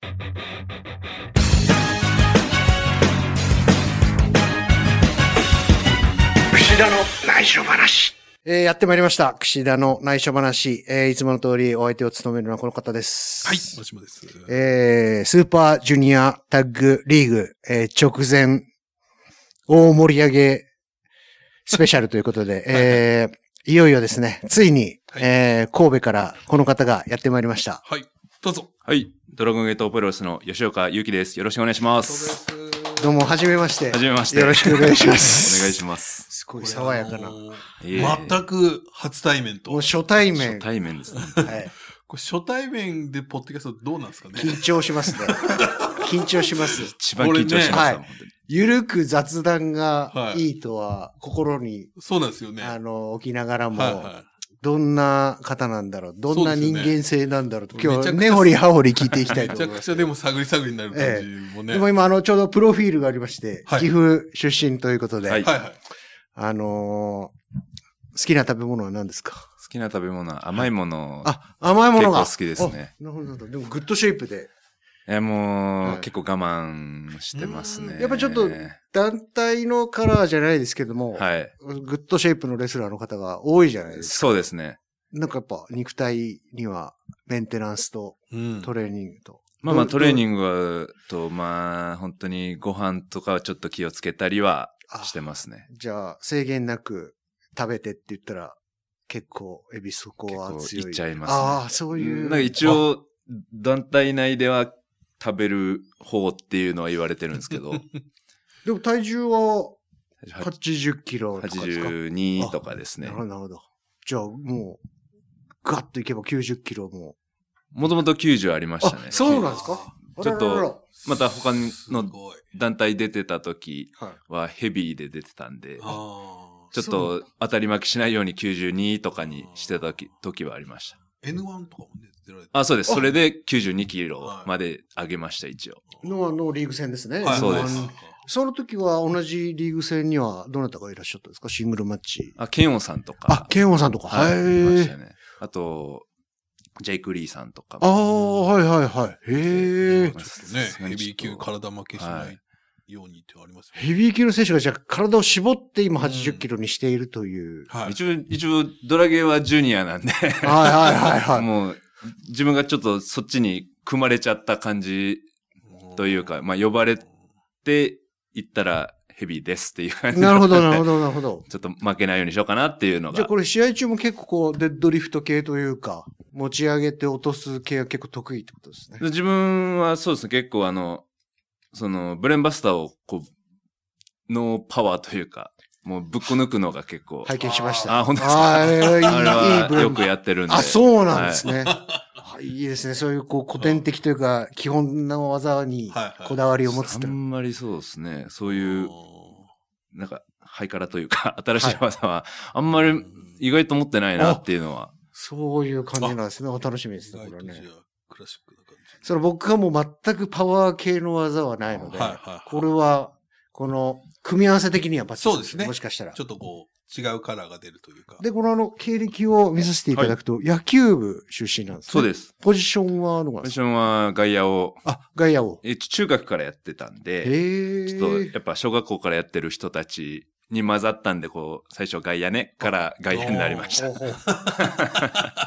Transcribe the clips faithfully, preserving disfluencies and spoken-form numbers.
串田の内緒話。えー、やってまいりました。串田の内緒話。えー、いつもの通りお相手を務めるのはこの方です。 はい、私もです。 えー、スーパージュニアタッグリーグ、えー、直前、大盛り上げスペシャルということで、えー、いよいよですね、ついに、はい、えー、神戸からこの方がやってまいりました。 はい、どうぞ。 はい、ドラゴンゲートプロレスの吉岡祐希です。よろしくお願いします。 どうも、はじめまして。 はじめまして。 よろしくお願いします。 お願いします。 すごい爽やかな。 全く初対面と。 もう初対面。 初対面ですね。 はい。 これ初対面でポッドキャストどうなんですかね。 緊張しますね。緊張します。 一番緊張しました、ね。はい。 ゆるく雑談がいいとは心に、 そうなんですよね。 あの、起きながらも、 はいはい、 どんな方なんだろう、どんな人間性なんだろうと、今日、根掘り葉掘り聞いていきたいと思います。 めちゃくちゃでも探り探りになる感じもね。 ええ、でも今、あの、ちょうどプロフィールがありまして、はい、岐阜出身ということで、 はいはいはい、 あのー、好きな食べ物は何ですか？ 好きな食べ物は甘いもの。 あ、甘いものが。 結構好きですね。 なるほど。でも、グッドシェイプで。 いや、もう、はい、結構我慢してますね。 やっぱちょっと、団体のカラーじゃないですけども、 はい。 グッドシェイプのレスラーの方が多いじゃないですか。 そうですね。 なんかやっぱ、肉体には、メンテナンスと、トレーニングと。うん、 まあまあ、トレーニングと、まあ、本当にご飯とかはちょっと気をつけたりはしてますね。 じゃあ、制限なく食べてって言ったら、結構、エビそこは強い。 結構いっちゃいますね。 ああ、そういう。 なんか一応、団体内では食べる方っていうのは言われてるんですけど。 でも体重は、はちじゅっキロとかですか？ はちじゅうにとかですね。 なるほど。じゃあ、もう、ガッといけばきゅうじゅっキロも。 もともときゅうじゅうありましたね。 あ、そうなんですか？ ちょっと、また他の団体出てた時はヘビーで出てたんで、ちょっと当たり負けしないようにきゅうじゅうにとかにしてた時、時はありました。 エヌワン とかもね、出られてあ、そうです。それできゅうじゅうにキロまで上げました、一応。 の、のリーグ戦ですね。 はい、そうです。 その時は同じリーグ戦にはどなたがいらっしゃったんですか？シングルマッチ。 あ、ケンオさんとか。 あ、ケンオさんとか。 はい。いましたね。あと、ジェイク・リーさんとかも。 ああ、はいはいはい。へえ。 ちょっとね、ヘビー級体負けしないようにってありますよね。 ヘビー級の選手がじゃあ体を絞って今はちじゅっキロにしているという。 はい。一応、一応、ドラゲーはジュニアなんで。はいはいはいはい。 もう、自分がちょっとそっちに組まれちゃった感じというか、まあ呼ばれて行ったらヘビーですっていう感じ。 なるほどなるほどなるほど。 ちょっと負けないようにしようかなっていうのが。 じゃあこれ試合中も結構こうデッドリフト系というか、持ち上げて落とす系が結構得意ってことですね。 自分はそうですね、結構あの、そのブレンバスターをこう、のパワーというか、もうぶっこ抜くのが結構。 拝見しました。 あ、本当ですか？あれはよくやってるんで。 あ、そうなんですね。はい、いいですね。そういうこう古典的というか、基本の技にこだわりを持つって。 あんまりそうですね。そういう、なんか、ハイカラというか、新しい技は、あんまり意外と持ってないなっていうのは。 そういう感じなんですね。お楽しみですね、これね。 クラシックな感じ。 その僕はもう全くパワー系の技はないので、これは、この、組み合わせ的にはバッチリ。 そうですね。 もしかしたら。 ちょっとこう、違うカラーが出るというか。 で、このあの、経歴を見させていただくと、はい、野球部出身なんですね。 そうです。 ポジションはどうなんですか？ ポジションは外野を。 あ、外野を。 え、中学からやってたんで、 へちょっと、やっぱ小学校からやってる人たちに混ざったんで、こう、最初外野ね、から外野になりました。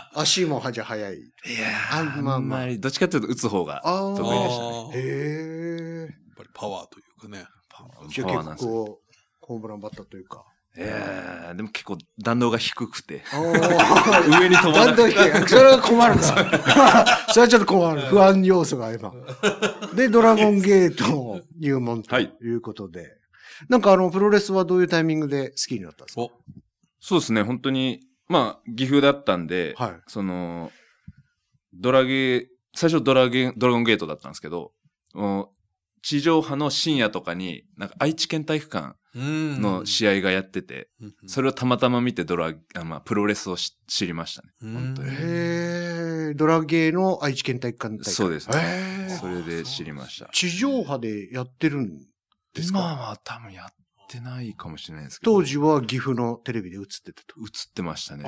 足もはじゃ早い。いやー、あんまあまあ、どっちかというと打つ方が得意でしたね。 へー。 やっぱりパワーというかね。 パワーじゃあ結構、ホームランバッターというか。 ええ、でも結構弾道が低くて。 上に飛ばない。弾道低い。それは困るか。それはちょっと困る。不安要素が今。で、ドラゴンゲート入門ということで。はい、なんかあの、プロレスはどういうタイミングで好きになったんですか？ そうですね、本当に、まあ、岐阜だったんで、はい、その、ドラゲー、最初ドラゲー、ドラゴンゲートだったんですけど、地上波の深夜とかに、なんか愛知県体育館の試合がやってて、それをたまたま見てドラ、まあ、プロレスを知りましたね。本当に。 へー、ドラゲーの愛知県体育館大会。 そうですね。それで知りました。 地上波でやってるんですか？ 今は多分やってないかもしれないですけど。 当時は岐阜のテレビで映ってたと。 映ってましたね。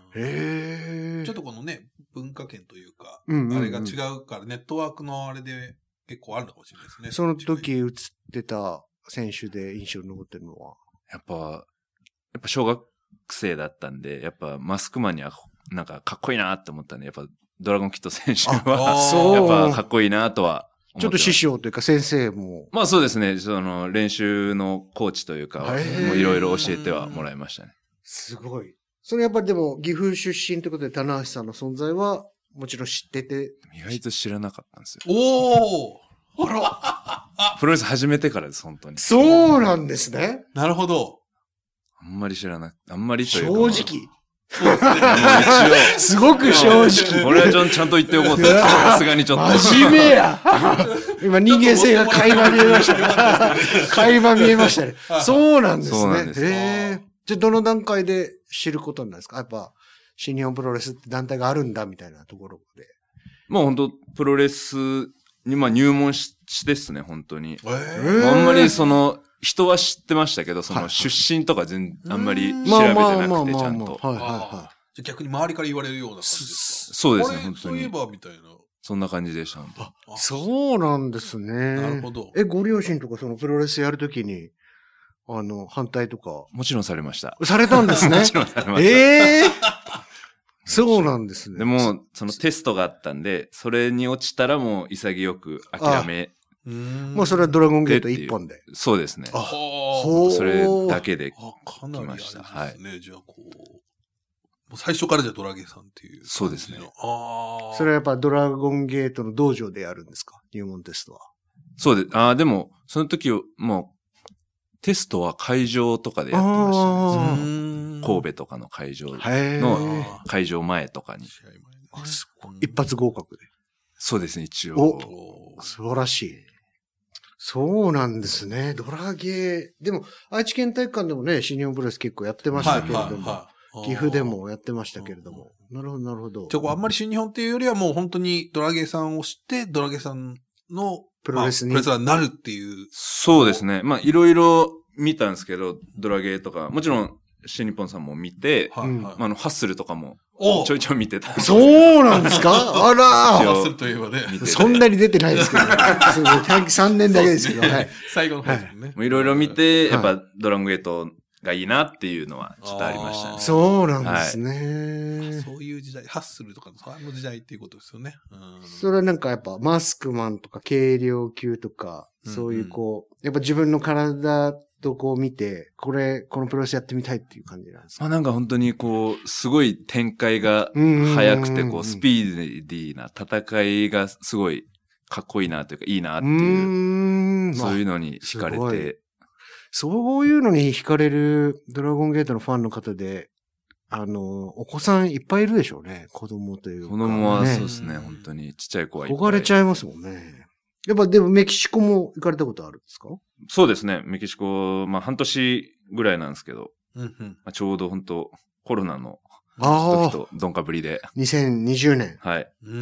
へえ。 ちょっとこのね、文化圏というか、 うんうんうん、 あれが違うから、ネットワークのあれで結構あるのかもしれないですね。 その時映ってた選手で印象に残ってるのはやっぱ、やっぱ小学生だったんで、やっぱマスクマンにはなんかかっこいいなって思ったんで、やっぱドラゴンキッド選手は、やっぱかっこいいなとはちょっと師匠というか先生も。 まあそうですね。その練習のコーチというか、もういろいろ教えてはもらいましたね。 すごい。それやっぱりでも岐阜出身ということで、棚橋さんの存在はもちろん知ってて。 意外と知らなかったんですよ。 おーあらプロレス始めてからです、本当に。 そうなんですね。 なるほど。 あんまり知らない。あんまりというか。 正直。 そうですね。 一応。すごく正直。 これはちゃんと言っておこうと。さすがにちょっと。 真面目や。今人間性が垣間見えましたね。垣間見えましたね。そうなんですね。そうなんです。へー。じゃあどの段階で知ることになるんですか？やっぱ、新日本プロレスって団体があるんだみたいなところで。 もう本当プロレスにまあ入門してですね、本当に。 えー、 あんまりその、人は知ってましたけど、その出身とか全、あんまり調べてなくてちゃんと。 はいはいはい。じゃ逆に周りから言われるような感じですか？ そうですね、本当に。 そういえばみたいな。 そんな感じでした。 あ、そうなんですね。 なるほど。 え、ご両親とかそのプロレスやるときに、あの、反対とか。 もちろんされました。 されたんですね。 もちろんされました。 ええー、そうなんですね。 でも、そのテストがあったんで、それに落ちたらもう潔く諦め。 もうそれはドラゴンゲート一本で。 そうですね。 ああ、それだけで来ました。 はい。じゃあこう、最初からじゃドラゲーさんっていう。 そうですね。 ああ。 それはやっぱドラゴンゲートの道場でやるんですか？入門テストは。 そうです。ああ、でも、その時、もう、テストは会場とかでやってましたね。神戸とかの会場の会場前とかに。 一発合格で。 そうですね、一応。 お、素晴らしい。そうなんですね。ドラゲー。でも、愛知県体育館でもね、新日本プロレス結構やってましたけれども。はいはいはい、岐阜でもやってましたけれども。なるほど、なるほど。 じゃあ、あんまり新日本っていうよりはもう本当にドラゲーさんを知って、ドラゲーさんのプロレスに。 プロレスラーになるっていう。 そうですね。まあ、いろいろ見たんですけど、ドラゲーとか、もちろん、新日本さんも見て、はいはい、まあ、あの、ハッスルとかも、ちょいちょい見てた。 そうなんですか？あらハッスルといえばね。 そんなに出てないですけど。さんねんだけですけど、はい。 最後の方ですね。 いろいろ見て、やっぱドラゴンゲートがいいなっていうのはちょっとありましたね。 そうなんですね。 そういう時代、ハッスルとかのその時代っていうことですよね。 それはなんかやっぱマスクマンとか軽量級とか、そういうこう、やっぱ自分の体とこう見て、これ、このプロレスやってみたいっていう感じなんですか？ まあなんか本当にこう、すごい展開が早くて、こう、スピーディーな戦いがすごいかっこいいなというか、いいなっていう、そういうのに惹かれて。 そういうのに惹かれるドラゴンゲートのファンの方で、あの、お子さんいっぱいいるでしょうね。子供というか、ね。 子供はそうですね、本当にちっちゃい子はいっぱい。 憧れちゃいますもんね。やっぱでもメキシコも行かれたことあるんですか？ そうですね。メキシコ、まあ半年ぐらいなんですけど、うんうんまあ、ちょうど本当コロナの時とどんかぶりで。 にせんにじゅうねん。 はい。うん。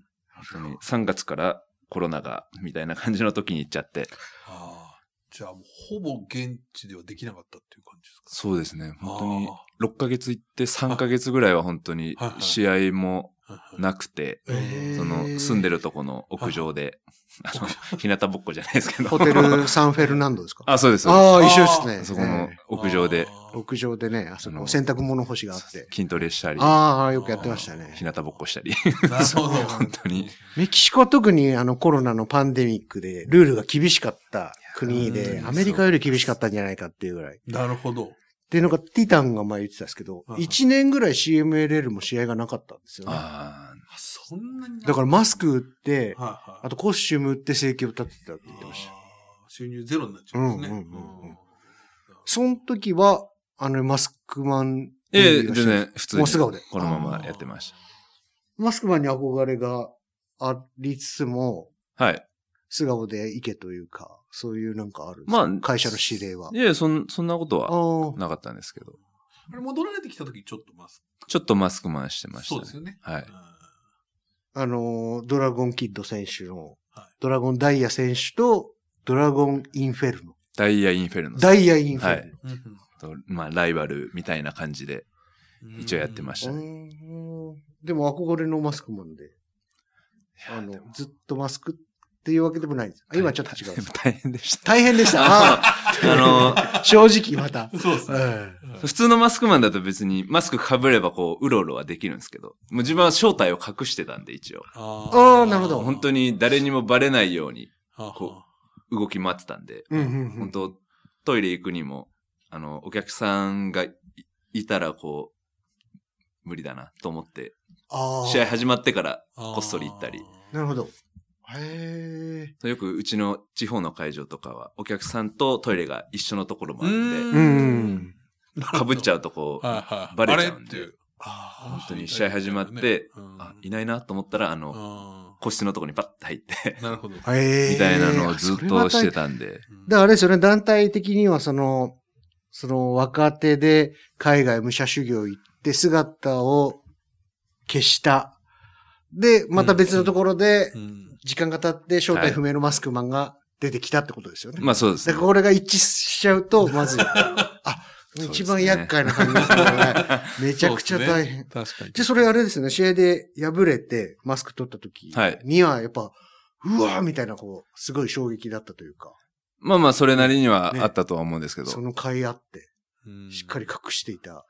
本当にさんがつからコロナが、みたいな感じの時に行っちゃって。 ああ。じゃあ、ほぼ現地ではできなかったっていう感じですか？ そうですね。本当にろっかげつ行ってさんかげつぐらいは本当に試合もなくて、その住んでるとこの屋上で、あの、日向ぼっこじゃないですけど。 ホテルサンフェルナンドですか？ あ、そうです。 ああ、一緒ですね。 そこの屋上で。 屋上でね、その洗濯物干しがあって。 筋トレしたり。 ああ、よくやってましたね。 日向ぼっこしたり。 なるほど。 本当に。 メキシコは特にあのコロナのパンデミックでルールが厳しかった国で、アメリカより厳しかったんじゃないかっていうぐらい。 なるほど。 っていうのがティタンが前言ってたんですけど、いちねんぐらい シーエムエルエル も試合がなかったんですよね。 ああ、そんなにだからマスク売って、はいはい、あとコスチューム売って生計を立ててたって言ってました。 収入ゼロになっちゃうんですね。うんうんうんうん、 その時は、あの、マスクマン。 ええ、全然普通に。 もう素顔で。 このままやってました。 マスクマンに憧れがありつつも、 はい。 素顔で行けというか、そういうなんかあるんですか？まあ、会社の指令は。 いや、そん、そんなことはなかったんですけど。 あれ、戻られてきた時ちょっとマスク。 ちょっとマスクマンしてました、 ね。そうですよね。 はい。 あの、ドラゴンキッド選手の、はい、ドラゴンダイヤ選手と、ドラゴンインフェルノ。 ダイヤインフェルノ。 ダイヤインフェルノ。 はい。まあ、ライバルみたいな感じで一応やってましたね。 でも憧れのマスクマンで、あの、ずっとマスクっていうわけでもないんです。今ちょっと違う。 大変でした。 大変でした。あの、正直また。 そうですね。 普通のマスクマンだと別にマスク被ればこう、うろうろはできるんですけど、もう自分は正体を隠してたんで一応。 ああ、なるほど。 本当に誰にもバレないように、こう、動き回ってたんで、本当トイレ行くにも、あの、お客さんがいたらこう、無理だなと思って、試合始まってからこっそり行ったり。 なるほど。へえ。よくうちの地方の会場とかは、お客さんとトイレが一緒のところもあるんで、かぶっちゃうとこう、バレちゃうんで、本当に試合始まって、あ、いないなと思ったら、あの、個室のところにパッと入って、 なるほど。 みたいなのをずっとしてたんで。 だからあれですよね、団体的にはその、その若手で海外武者修行行って姿を消した。で、また別のところで、時間が経って正体不明のマスクマンが出てきたってことですよね。 はい、まあそうですね。 だからこれが一致しちゃうと、まず、あ、一番厄介な感じですね。めちゃくちゃ大変。 確かに。 で、それあれですね、試合で敗れてマスク取った時には、やっぱ、うわーみたいな、こう、すごい衝撃だったというか。 まあまあ、それなりにはあったとは思うんですけど。ね、 その甲斐あって、しっかり隠していた。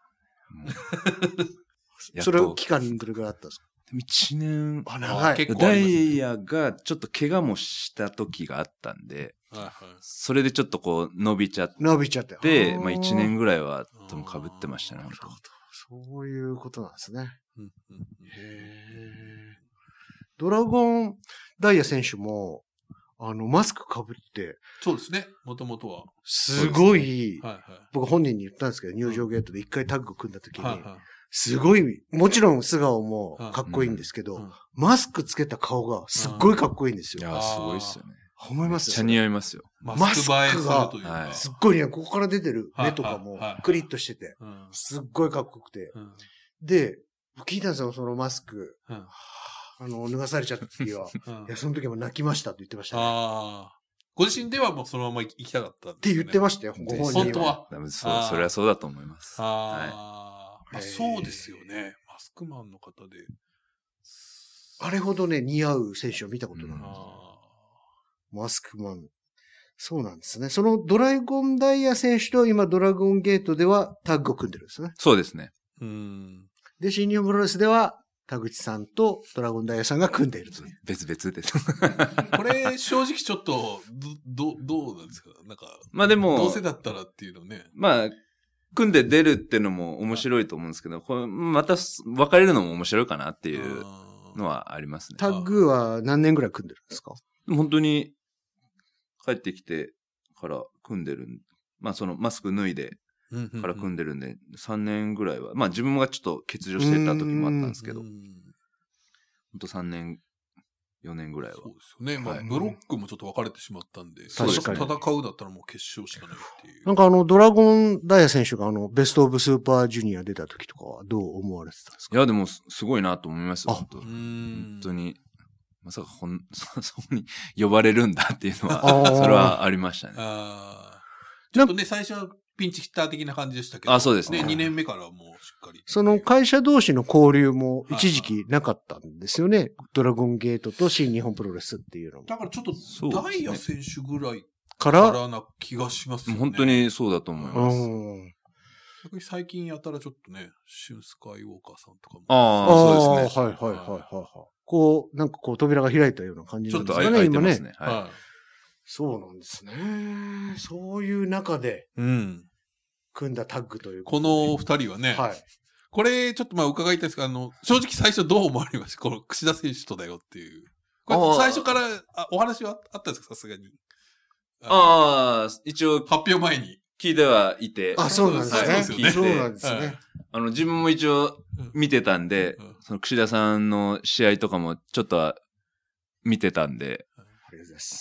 それを期間どれくらいあったんですか？ 一年。 あ、長い。 結構ダイヤがちょっと怪我もした時があったんで、はいはい、それでちょっとこう伸びちゃって。 伸びちゃって。 で、まあ一年ぐらいは多分被ってましたね。なるほど。 そういうことなんですね。うんうんうん、へー。ドラゴンダイヤ選手も、あの、マスク被って。 そうですね。もともとは。 すごい、 ねはいはい、 僕本人に言ったんですけど、入場ゲートで一回タッグ組んだ時に、はいはい、すごい、もちろん素顔もかっこいいんですけど、うんうん、マスクつけた顔がすっごいかっこいいんですよ。 いや、すごいっすよね。 思いますよ。 めっちゃ似合いますよ。 マスクが、すっごいね、ここから出てる目とかもクリッとしてて、すっごいかっこよくて。で、聞いたんですよ、そのマスク。あの、脱がされちゃった時は。いや、その時も泣きましたって言ってましたね。 あご自身ではもうそのまま行きたかった、ね。 って言ってましたよ、ご本人は。 本当は。 そう、それはそうだと思います。 あはい、あそうですよね。マスクマンの方で。 あれほどね、似合う選手を見たことない。マスクマン。そうなんですね。そのドラゴンダイヤ選手と今ドラゴンゲートではタッグを組んでるんですね。 そうですね。 うんで、新日本プロレスでは田口さんとドラゴンダイヤさんが組んでいるという。 別々です。 これ、正直ちょっと、ど、ど、どうなんですかなんか。 まあでも。 どうせだったらっていうのね。 まあ、組んで出るっていうのも面白いと思うんですけど、これまた別れるのも面白いかなっていうのはありますね。 タッグは何年ぐらい組んでるんですか？ 本当に帰ってきてから組んでるん、まあそのマスク脱いでから組んでるんで、さんねんぐらいは、まあ自分がちょっと欠場してた時もあったんですけど、本当さんねん、よねんぐらいは。 そうですよね。まあ、はい、ブロックもちょっと分かれてしまったんで、 確かに戦うだったらもう決勝しかないっていう。 なんかあの、ドラゴンダイヤ選手があの、ベストオブスーパージュニア出た時とかはどう思われてたんですか？ いや、でもすごいなと思いますよ。 あ、 本当本当に。まさかほん、そ、そこに呼ばれるんだっていうのは、それはありましたね。 あちょっとね、最初はピンチヒッター的な感じでしたけど。 あ、そうですね。 にねんめからもうしっかり。 その会社同士の交流も一時期なかったんですよね。ドラゴンゲートと新日本プロレスっていうのも。 だからちょっと、ダイヤ選手ぐらいからからな気がしますよね。 本当にそうだと思います。 逆に最近やたらちょっとね、シュンスカイウォーカーさんとかも。 ああ、そうですね。 はいはいはいはいはい。こう、なんかこう扉が開いたような感じなんですかね。ちょっと開いてますね。はい。そうなんですね。そういう中で、 うん。 組んだタッグというこの二人はね。はい。これ、ちょっとまあ伺いたいんですが、あの、正直最初どう思われましたこの櫛田選手とだよっていう。これ最初からあお話はあったんですかさすがに。 ああ、一応。 発表前に。 聞いてはいて。 あ、そうなんですね。 聞いて。 そうなんですね。 あの、自分も一応見てたんで、うん、その櫛田さんの試合とかもちょっとは見てたんで。 ありがとうございます。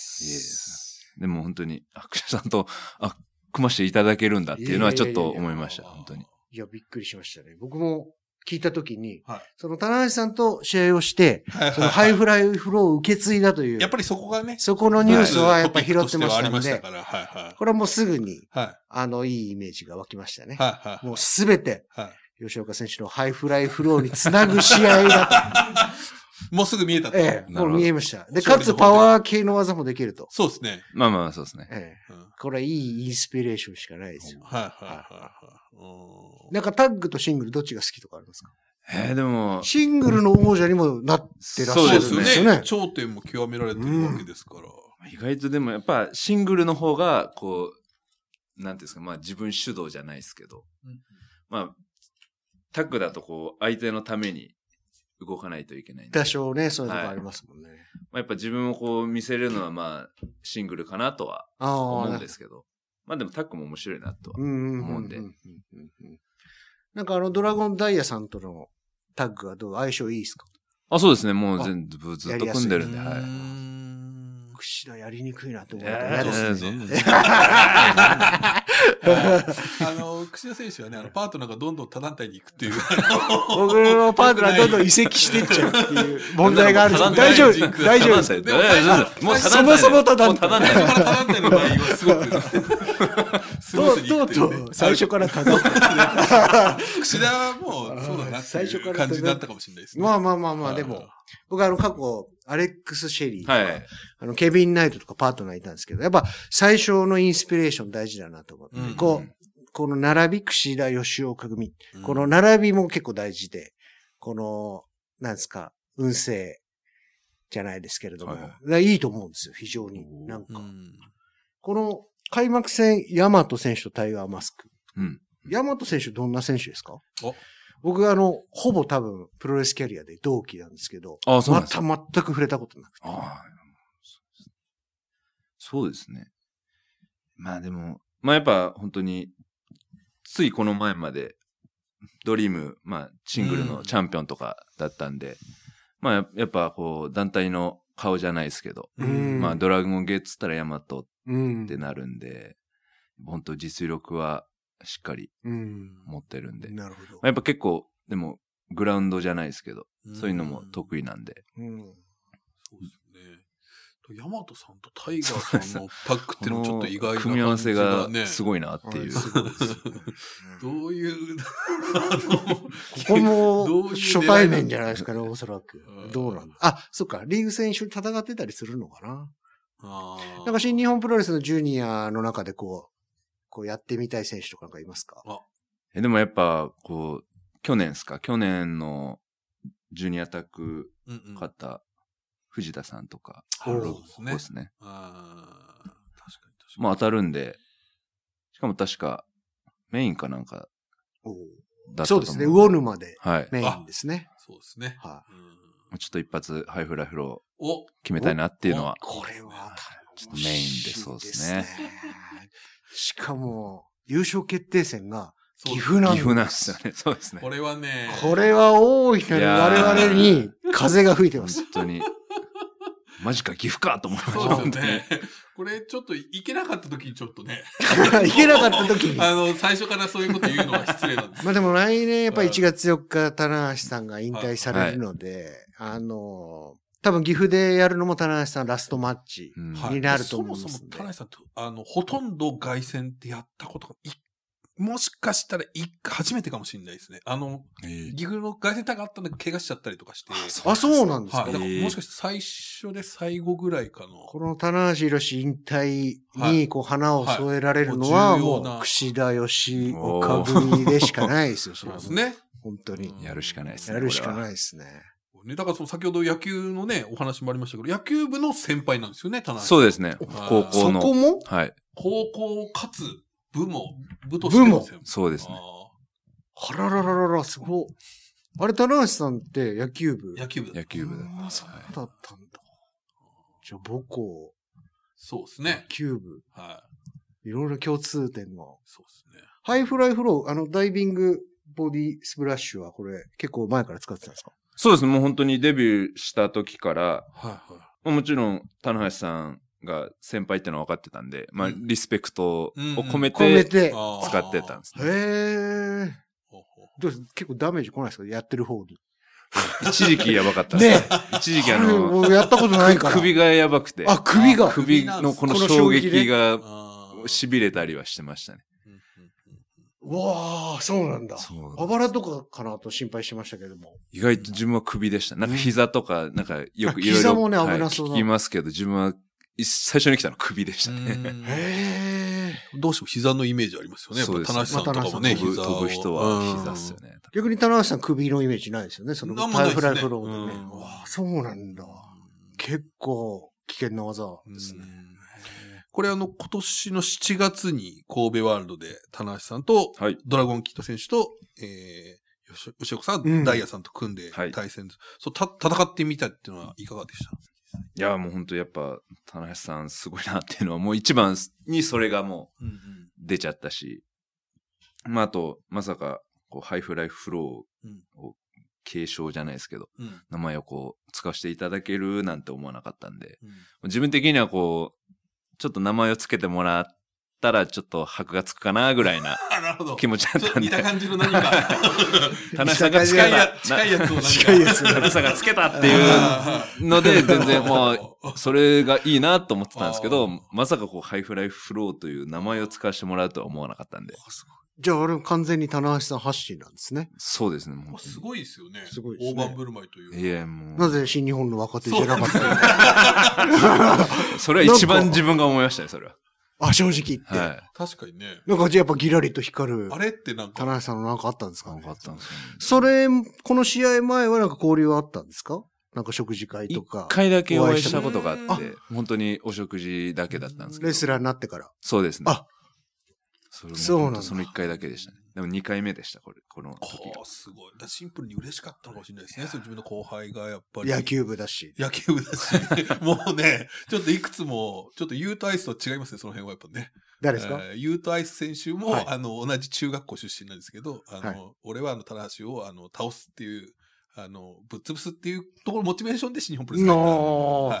でも本当に、あ、櫛田さんと、あ、組ましていただけるんだっていうのはちょっと思いました、本当に。 いや、びっくりしましたね。僕も聞いたときに、はい、その、棚橋さんと試合をして、はいはいはい、そのハイフライフローを受け継いだという。 やっぱりそこがね。 そこのニュースはやっぱ拾ってましたので、 はいはい、 これはもうすぐに、 はい、 あの、いいイメージが湧きましたね。 はいはい、 もうすべて、 はい、 吉岡選手のハイフライフローにつなぐ試合だと。もうすぐ見えたと。 ええ、もう見えました。で、かつパワー系の技もできると。 そうですね。 まあまあ、そうですね。 ええ。うん、これはいいインスピレーションしかないですよ。 はいはいはいはい。 なんかタッグとシングルどっちが好きとかありますか？ えー、でも。 シングルの王者にもなってらっしゃるんですよね。そうですね。 頂点も極められてるわけですから。 うん、意外とでもやっぱシングルの方が、こう、なんていうんですか、まあ自分主導じゃないですけど、うん、まあ、タッグだとこう、相手のために動かないといけないんで。 多少ね、そういうのがありますもんね。はい、まあ、やっぱ自分をこう見せるのはまあ、シングルかなとは思うんですけど。まあでもタッグも面白いなとは思うんで。 なんかあのドラゴンダイヤさんとのタッグはどう相性いいですか？ あ、そうですね。もう全部ずっと組んでるんで、はい。 串田やりにくいなと思って嫌ですね。 あの、串田選手はね、あの、パートナーがどんどん他団体に行くっていう。 僕のパートナーどんどん移籍していっちゃうっていう問題があるんです。大丈夫大丈夫もうそもそも他団体。他団体の場合はすごく。とうとう、最初から他団体。 串田はもう、そうだなっていう感じになったかもしれないですね。 まあまあまあまあ、でも、僕はあの過去、アレックス・シェリーとか、 はい、 あの、ケビン・ナイトとかパートナーいたんですけど、やっぱ最初のインスピレーション大事だなと思って、うん、こう、この並び、串田吉岡組、うん、この並びも結構大事で、この、なんですか、運勢じゃないですけれども、はい、いいと思うんですよ、非常に。なんか、うん、この開幕戦、ヤマト選手とタイガーマスク。うん、ヤマト選手どんな選手ですか？僕はあの、ほぼ多分、プロレスキャリアで同期なんですけど、 ああそうなんですか。 また全く触れたことなくて。ああそうですね。まあでも、まあやっぱ本当に、ついこの前まで、ドリーム、まあシングルのチャンピオンとかだったんで、うん、まあやっぱこう、団体の顔じゃないですけど、うん、まあドラゴンゲーツったらヤマトってなるんで、うん、本当実力は、しっかり持ってるんで。 うん、なるほど。 やっぱ結構、でも、グラウンドじゃないですけど、うん、そういうのも得意なんで。うん、 そうですね。ヤマトさんとタイガーさんのタッグっていうのもちょっと意外な、ね、 組み合わせがすごいなっていう。すごいですね、 どういう、 あの、ここも初対面じゃないですかね、おそらく。どうなんだ。あ、そっか、リーグ戦一緒に戦ってたりするのかな。あなんか新日本プロレスのジュニアの中でこう、こうやってみたい選手とかなんかいますか？あえでもやっぱ、こう、去年ですか去年のジュニアタッグ勝った、うんうん、藤田さんとか。 そうですね。 ですね。 あ確かに確かに。まあ当たるんで、しかも確かメインかなんかだったと思う。そうですね。魚沼でメインですね。 そうですね。 はい、ちょっと一発ハイフライフロー決めたいなっていうのは。 これはちょっとメインでそうですね。 しかも、優勝決定戦が岐阜なんです。 岐阜なんですよね。そうですね。 これはね。 これは大いなる我々に風が吹いてます。 本当に。マジか岐阜かと思いました。 そうですね。これちょっと行けなかった時にちょっとね。 行けなかった時に。 あの、最初からそういうこと言うのは失礼なんです。 まあでも来年やっぱりいちがつよっか、棚橋さんが引退されるので、はい、あの、多分岐阜でやるのも棚橋さんラストマッチになると思うんです、ね、はい、そもそも棚橋さんと、あの、ほとんど凱旋ってやったことが、もしかしたら一初めてかもしれないですね。あの、岐阜の凱旋大会あったんだけど怪我しちゃったりとかして。 あ、そうなんですか。 はい。だからもしかして最初で最後ぐらいかの。 この棚橋宏引退にこう花を添えられるのはもう串田義岡組でしかないですよ。 そうですね。 本当に。 やるしかないですね。 やるしかないですね。 ね、だからその先ほど野球のね、お話もありましたけど、野球部の先輩なんですよね、田中さん。 そうですね。高校の。 そこもはい。 高校かつ部も、部としても。 そうですね。 あららららら、すごい。あれ、棚橋さんって野球部野球部野球部だ。 ああ、そうだったんだ。じゃあ母校。 そうですね。 野球部。 はい。 いろいろ共通点が。 そうですね。 ハイフライフロー、あの、ダイビングボディスプラッシュはこれ結構前から使ってたんですか？ そうですね。もう本当にデビューした時から、 はいはい、 もちろん、棚橋さんが先輩ってのは分かってたんで、まあ、うん、リスペクトを込めて使ってたんですね。 へー。どうです？結構ダメージ来ないですか？やってる方に。 一時期やばかったです。ね。一時期あの、 やったことないから。 首がやばくて。 あ、首が首のこの衝撃が痺れたりはしてましたね。 うわー、そうなんだ。あばらとかかなと心配してましたけども。 意外と自分は首でした。なんか膝とか、なんかよくいろいろ。 膝もね、危なそうだ。 聞きますけど、自分は最初に来たの首でしたね。 へー。どうしても膝のイメージありますよね。そうです。田無さんとかもね、 膝飛ぶ人は膝っすよね。 逆に田無さん首のイメージないですよね。そのタイフライフローでね。わあ、そうなんだ。結構危険な技ですね。 これあの、今年のしちがつに神戸ワールドで、田無さんと、ドラゴンキッド選手と、えー、吉岡さん、うん、ダイヤさんと組んで対戦、はい、そう、た、戦ってみたっていうのはいかがでした？ いや、もう本当やっぱ、田無さんすごいなっていうのは、もう一番にそれがもう、出ちゃったし、うんうん、まあ、あと、まさか、こう、ハイフライフフローを継承じゃないですけど、うん、名前をこう、使わせていただけるなんて思わなかったんで、うん、自分的にはこう、ちょっと名前をつけてもらったら、ちょっと箔がつくかな、ぐらいな気持ちだったんで。 似た感じの何か。 田無さんが近いや、 近いやつを何か。 近いやつ。 田無さんがつけたっていうので、全然もう、それがいいなと思ってたんですけど、まさかこう、ハイフライフフローという名前を使わせてもらうとは思わなかったんで。 じゃあ、あれ完全に田無さん発信なんですね。 そうですね。 もうすごいですよね。 すごいですね。大盤振る舞いという。 いや、もう。 なぜ新日本の若手じゃなかったのそれは一番自分が思いましたね、それは。 あ、正直言って。 はい。 確かにね。 なんかじゃあやっぱギラリと光る。 あれってなんか。 田無さんのなんかあったんですか？ なんかあったんですよね。 それ、この試合前はなんか交流はあったんですか？なんか食事会とか。 一回だけお会いしたことがあって、本当にお食事だけだったんですけど。 レスラーになってから。 そうですね。 あ、 それもそうなんだ。その一回だけでしたね。でも二回目でした、これ、この時。 ああ、すごい。だシンプルに嬉しかったのかもしれないですね。そう自分の後輩がやっぱり。 野球部だし。 野球部だし。もうね、ちょっといくつも、ちょっとユートアイスと違いますね、その辺はやっぱね。 誰ですか？ えー、ユートアイス選手も、はい、あの、同じ中学校出身なんですけど、あの、はい、俺はあの、田無を、あの、倒すっていう、あの、ぶっ潰すっていうところ、モチベーションで新日本プロレスに入った。はい。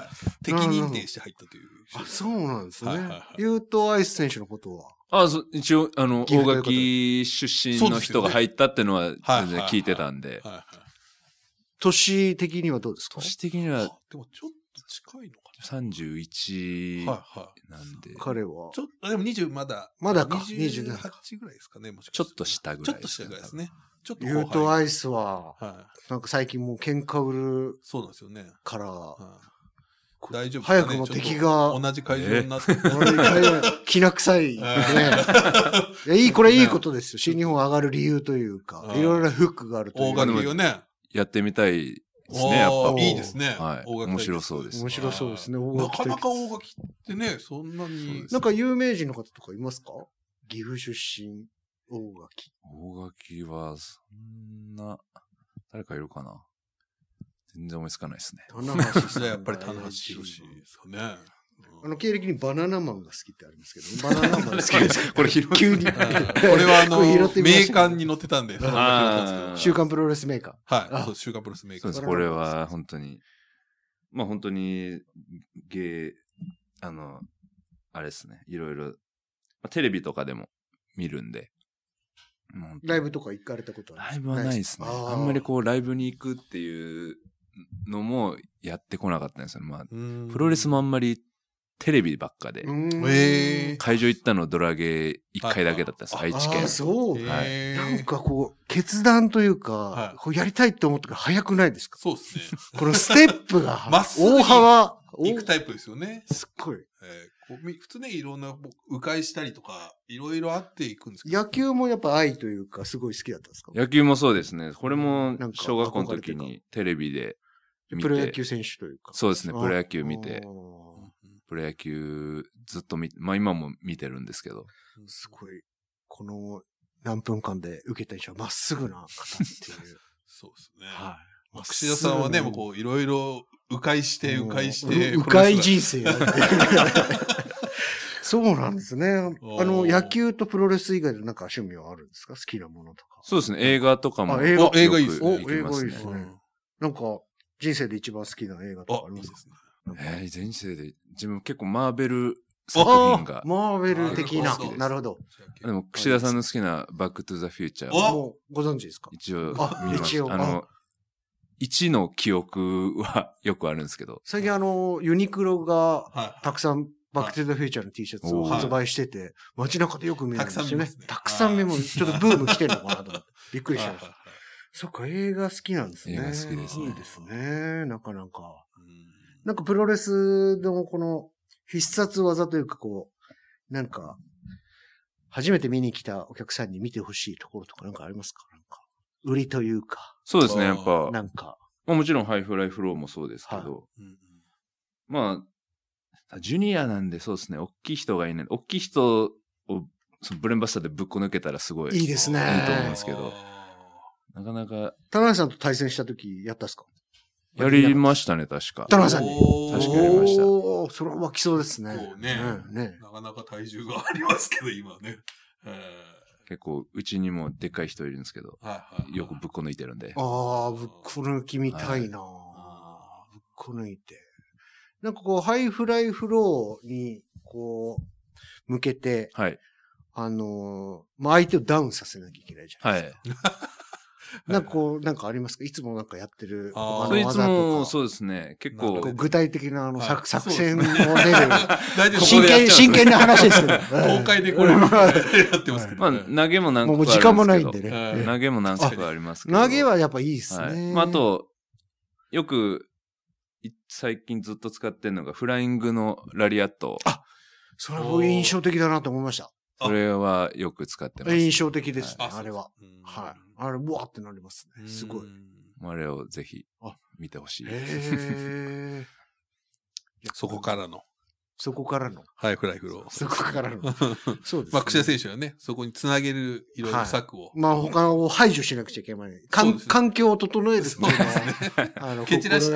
敵認定して入ったという。 あ、そうなんですね。はいはいはい、ユートアイス選手のことはああ、一応、あの、大垣出身の人が入ったっていうのは全然聞いてたんで。 年的にはどうですか？ 年的には。 でもちょっと近いのかな。 さんじゅういちなんで。 彼は。 ちょっと、でもにじゅうまだ。 まだか。 にじゅうはちぐらいですかね、もしかちょっと下ぐらい。 ちょっと下ぐらいですね。ちょっとユートアイスは、なんか最近もう喧嘩売る。 そうなんですよね。 から、 大丈夫早くも敵が、 同じ会場になって、 きな臭い。ね。いや、いい、これいいことですよ。新日本上がる理由というか、いろいろフックがあるという。 大垣をね。 やってみたいですね、やっぱ。 いいですね。 はい。面白そうです。 面白そうですね。 なかなか大垣ってね、そんなに。 なんか有名人の方とかいますか？岐阜出身、大垣。 大垣は、そんな、誰かいるかな？全然思いつかないですね。 棚橋さん。 やっぱり棚橋宏ですよね。 あの、経歴にバナナマンが好きってありますけど、バナナマン好きですか？ これ拾って。 急に。 これはあの、名鑑に載ってたんで。 週刊プロレスメーカー。はい。そう、週刊プロレスメーカー。 そうです。これは本当に、まあ本当に、芸、あの、あれですね。いろいろ、テレビとかでも見るんで。 ライブとか行かれたことはライブはないですね。あんまりこう、ライブに行くっていうのもやってこなかったんですよ。まあ、プロレスもあんまりテレビばっかで。会場行ったのドラゲー一回だけだったんです、愛知県。 あ、そう。 はい。 なんかこう、決断というか、こうやりたいって思ったから早くないですか？ そうですね。 このステップが、 大幅行くタイプですよね。 すっごい。 普通ね、いろんな、迂回したりとか、いろいろあっていくんですけど。 野球もやっぱ愛というか、すごい好きだったんですか？ 野球もそうですね。これも、小学校の時にテレビで見て。 プロ野球選手というか。 そうですね、プロ野球見て。プロ野球ずっと見て、まあ今も見てるんですけど。 すごい、この何分間で受けた印象はまっすぐな方っていう。 そうですね。はい。串田さんはね、もうこう、いろいろ迂回して、迂回して。 迂回人生だって。そうなんですね。あの、野球とプロレス以外でなんか趣味はあるんですか？好きなものとか。 そうですね。映画とかも。 映画、映画いいですね。映画いいですね。なんか、人生で一番好きな映画とかありますか？ えー、人生で、自分結構マーベル作品が。 マーベル的な。なるほど。 でも、串田さんの好きなバックトゥザフューチャーもご存知ですか？ 一応、見ました。あの、いちの記憶はよくあるんですけど。 最近あの、ユニクロがたくさんバックトゥザフューチャーの T シャツを発売してて、街中でよく見るんですよね。たくさん見ます。ちょっとブーム来てるのかなと思って。びっくりしました。そっか、映画好きなんですね。 映画好きですね。 いいですね。なかなか。なんかプロレスのこの必殺技というかこう、なんか、初めて見に来たお客さんに見てほしいところとかなんかありますか？なんか、売りというか。 そうですね、やっぱ。 なんか。 まあ、もちろんハイフライフローもそうですけど、はい、まあ、ジュニアなんでそうですね、大きい人がいない。大きい人をそのブレンバスターでぶっこ抜けたらすごい。 いいですね。 いいと思うんですけど。なかなか。 田中さんと対戦した時やったっすか？ やりましたね、確か。 田中さんに。 確かやりました。 おー、それは湧きそうですね。 そうね、うんね。なかなか体重がありますけど、今ね。 結構、うちにもでっかい人いるんですけど、はいはい、よくぶっこ抜いてるんで。 ああ、ぶっこ抜きみたいな、はい、ぶっこ抜いて。なんかこう、ハイフライフローに、こう、向けて、はい、あのー、まあ、相手をダウンさせなきゃいけないじゃないですか。はいなんかこう、なんかありますか？いつもなんかやってる他の技とか。いつもそうですね。結構。 具体的なあの、はい、作, 作戦を練る。真剣、真剣な話ですけど。 公開でこれやってますけど。 まあ、投げも何個かあるんですけど。もう時間もないんでね。 投げも何個かありますけど。 投げはやっぱいいですね。はい、 まあ、あと、よく、最近ずっと使ってるのが、フライングのラリアット。 あ、それは印象的だなと思いました。 それはよく使ってます。 印象的ですね、あれは。はい。あれ、うわーってなりますね。すごい。 あれをぜひ見てほしい。 へそこからの。 そこからの。 はい、フライフロー。 そこからの。そうです。 まあ、櫛田選手はね、そこにつなげるいろいろ策を。 まあ、他を排除しなくちゃいけない。環境を整えるっていうのは、 あの、蹴散らして、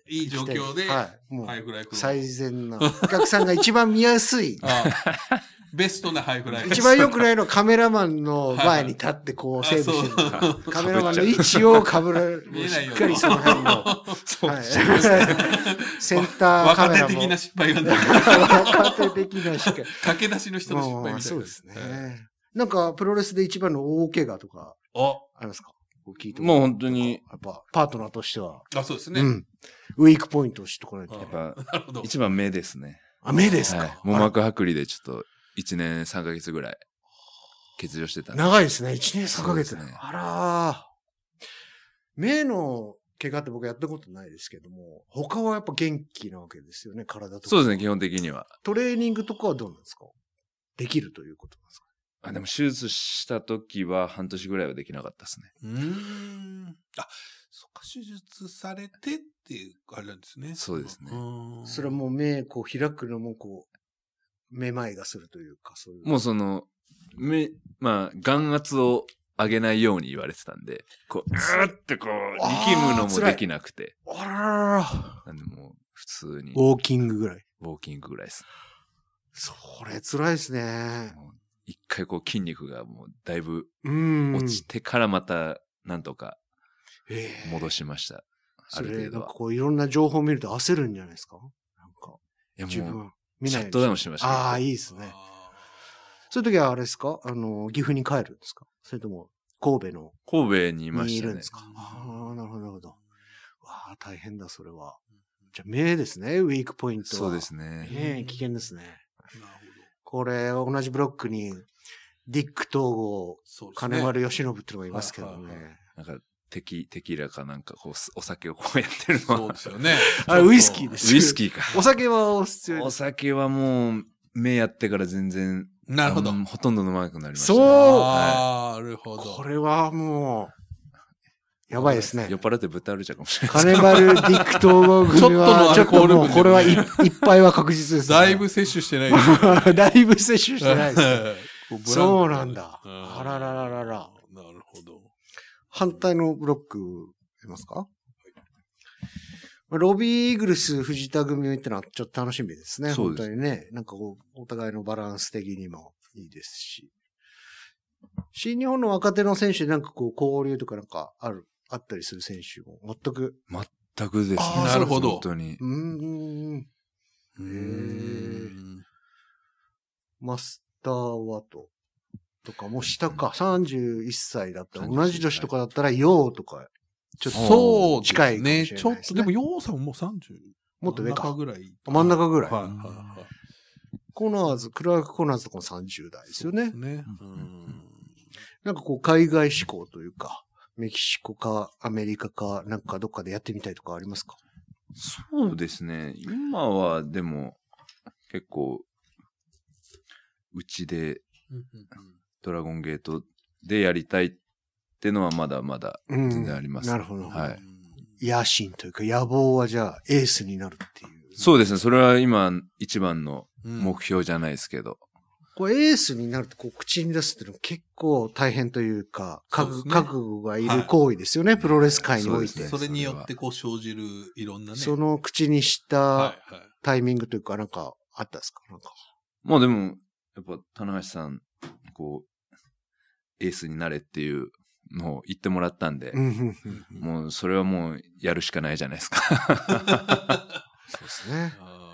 いい状況で、はい、もう、 最善な。お客さんが一番見やすい。 ベストなハイフライ。 一番良くないのはカメラマンの前に立ってこうセーブしてる。カメラマンの位置を被る。しっかりその辺の。 そうです。 センターカメラ。 若手的な失敗がない。 若手的な失敗。 駆け出しの人の失敗みたいな。 そうですね。なんか、プロレスで一番の大怪我とか、ありますか？ 聞いてもう本当に。 やっぱ、パートナーとしては。 あ、そうですね。うん。 ウィークポイントを知ってこないと。 やっぱ、一番目ですね。 あ、目ですか？ 網膜剥離でちょっと、一年三ヶ月ぐらい欠場してた。 長いですね。一年三ヶ月。ね、あらー。目の怪我って僕やったことないですけども、他はやっぱ元気なわけですよね、体とか。 そうですね、基本的には。 トレーニングとかはどうなんですか？できるということなんですか？ あ、でも手術した時は半年ぐらいはできなかったですね。 うーん。あ、そっか、手術されてっていう、あれなんですね。 そうですね。 それはもう目こう開くのもこう、めまいがするというか、そういう。 もうその、目、まあ、眼圧を上げないように言われてたんで、こう、うーってこう、力むのもできなくて。 あらなんでもう、普通に。 ウォーキングぐらい。 ウォーキングぐらいです。 それ辛いですね。 一回こう筋肉がもうだいぶ落ちてからまた、なんとか、戻しました。 ある程度は。こういろんな情報を見ると焦るんじゃないですか？なんか。 いやもう自分。シャットダウンしました、 ね。ああ、いいですね。そういう時はあれですか？あの、岐阜に帰るんですか？それとも、神戸の。 神戸にいましたね。 いるんですか？ああ、なるほど、なるほど。わあ、大変だ、それは。じゃあ、目ですね、ウィークポイントは。 そうですね。 ねえ、危険ですね。なるほど。これ、同じブロックに、ディック統合、金丸義信っていうのがいますけどね。 なんか、テキ、テキーラかなんか、こう、お酒をこうやってるのは。 そうですよね。 あ、ウイスキーです。 ウイスキーか。 お酒は必要です。 お酒はもう、目やってから全然。 なるほど。 ほとんど飲まなくなりました。 そう。 ああ、なるほど。 これはもう、やばいですね。 酔っ払ってぶっ倒れちゃうかもしれない。 金丸ディック統合組は、ちょっともう、これはいっぱいは確実です。 だいぶ摂取してないです。 だいぶ摂取してないです。そうなんだ。あららららら。なるほど。 反対のブロック、いますか？ロビーイーグルス藤田組ってのはちょっと楽しみですね。本当にね。なんかこう、お互いのバランス的にもいいですし。新日本の若手の選手でなんかこう、交流とかなんかある、あったりする選手も全く。 全くですね。 なるほど。 本当に。 うーん。へー。マスターワトとかも下か、さんじゅういっさいだったら、同じ年とかだったら、ヨーとか。 ちょっと、そう近いね。ちょっと、でも、ヨウさんももうさんじゅう。 もっと上か。 真ん中ぐらい。 真ん中ぐらい。 はいはいはい。 コナーズ、クラーク・コナーズとかもさんじゅう代ですよね。 そうですね。うん。 なんかこう、海外志向というか、メキシコかアメリカか、なんかどっかでやってみたいとかありますか？ そうですね。今はでも、結構、うちで、ドラゴンゲートでやりたいってのはまだまだ全然あります、 うん。なるほど。 はい。 野心というか野望はじゃあエースになるっていう。 そうですね。それは今一番の目標じゃないですけど。うん、 これエースになるとこう口に出すっていうのは結構大変というか、覚悟がいる行為ですよね、はい、プロレス界において。 それによってこう生じるいろんなね。 その口にしたタイミングというかなんかあったですか？なんか。 まあでも、やっぱ、棚橋さん、こう、エースになれっていうのを言ってもらったんで、もう、それはもう、やるしかないじゃないですか。 そうですね。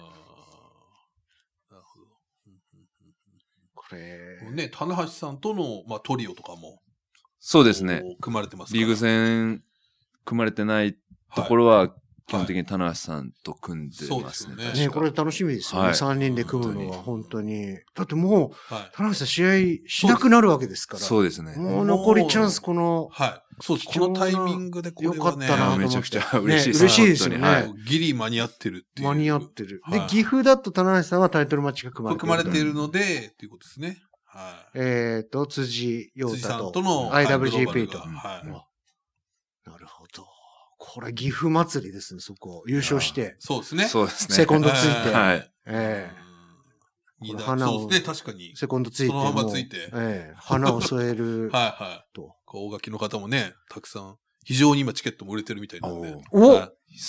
なるほど。これ。 ね、棚橋さんとの、まあ、トリオとかも。 そうですね。 組まれてますから。 リーグ戦、組まれてないところは、はい、基本的に棚橋さんと組んでますね。 はい、ね, ねこれ楽しみですよね。はい、さんにんで組むのは本当に。だってもう、はい、棚橋さん試合しなくなるわけですから。 そうですね。 もう残りチャンスこの。 はい。そうです。このタイミングでこれはね。 よかったなと思って。 めちゃくちゃ嬉しいです、 ね。嬉しいですよね。はい、 ギリ間に合ってるっていう。 間に合ってる。で、はい、岐阜だと棚橋さんはタイトルマッチが組まれてる。 組まれているので、っていうことですね。はい。 えっと、辻陽太と。辻さんとのアイダブリュージーピー と。 はい。 なるほど。これ岐阜祭りですね、そこ。優勝して。 そうですね。 そうですね。 セコンドついて。 はい。 ええー。花を。そうですね、確かに。 セコンドついて。 そのままついて。 ええー。花を添える。 はいはい。と。大垣の方もね、たくさん。非常に今チケットも売れてるみたいなんで。 お、はい、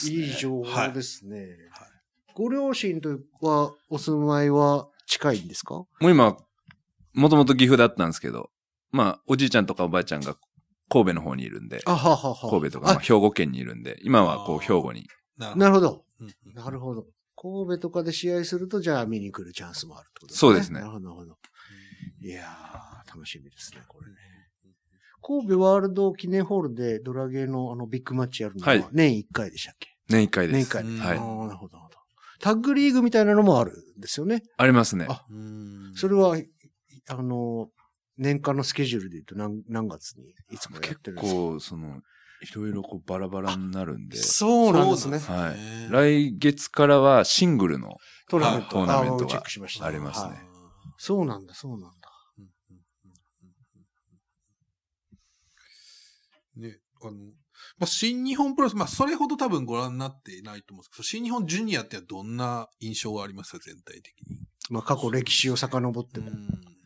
いい情報ですね。はい。ご両親とは、お住まいは近いんですか？ もう今、もともと岐阜だったんですけど、まあ、おじいちゃんとかおばあちゃんが神戸の方にいるんで、 あははは神戸とか、まあ、兵庫県にいるんで、今はこう、兵庫に。 なるほど。なるほど。神戸とかで試合すると、じゃあ見に来るチャンスもあるってことですね。 そうですね。 なるほど、なるほど。いやー、楽しみですね、これね。神戸ワールド記念ホールでドラゲーのあのビッグマッチやるのは年いっかいでしたっけ？ 年いっかいです。 年いっかいです。 はい。 ああ、なるほど、なるほど。タッグリーグみたいなのもあるんですよね。 ありますね。 あ、それは、あの、年間のスケジュールで言うと何、何月にいつもやってるんですか？ 結構、その、いろいろこうバラバラになるんで。 そうなんですね。 はい。来月からはシングルのトーナメント、 トーナメントがありますね。 そうなんだ、そうなんだ。 ね、あの、まあ、新日本プロレス、まあ、それほど多分ご覧になっていないと思うんですけど、新日本ジュニアってどんな印象がありますか、全体的に。 まあ、過去歴史を遡っても。